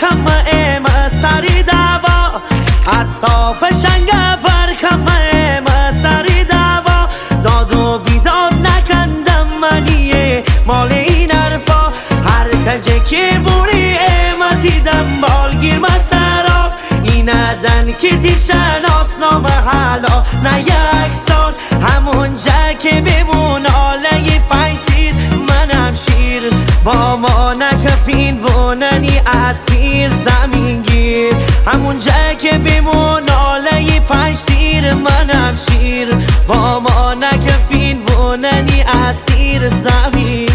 برکم مساری دوا اطراف شنگ برکم مساری دوا داد و بیداد نکندم منیه مال این حرفا هر کجه که بوری امتی دنبالگیر مسرا این ادن که تیشناس نام حالا نه یکستان همون جا که بمون آله 5 تیر منم شیر با ما نکفین وننی اسیر زمین گیر همون جا که بمون آله 5 تیر منم شیر با ما نکفین وننی اسیر زمین